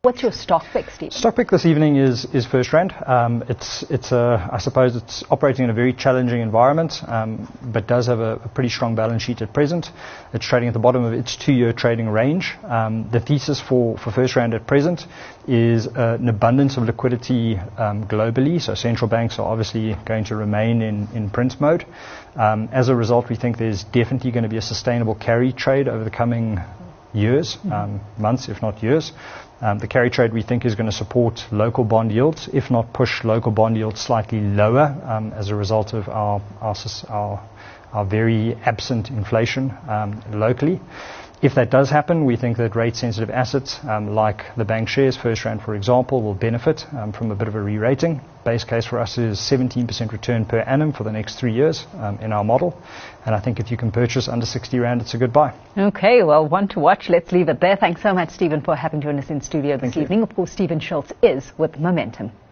What's your stock pick, Steve? Stock pick this evening is FirstRand. I suppose it's operating in a very challenging environment, but does have a pretty strong balance sheet at present. It's trading at the bottom of its 2-year trading range. The thesis for FirstRand at present is an abundance of liquidity globally, so central banks are obviously going to remain in print mode. As a result, we think there's definitely going to be a sustainable carry trade over the coming years, months, if not years. The carry trade, we think, is going to support local bond yields, if not push local bond yields slightly lower as a result of our very absent inflation locally. If that does happen, we think that rate-sensitive assets like the bank shares, FirstRand for example, will benefit from a bit of a re-rating. Base case for us is 17% return per annum for the next 3 years in our model. And I think if you can purchase under 60 Rand, it's a good buy. Okay, well, one to watch. Let's leave it there. Thanks so much, Stephen, for having joined us in studio this evening. Of course, Stephen Schultz is with Momentum.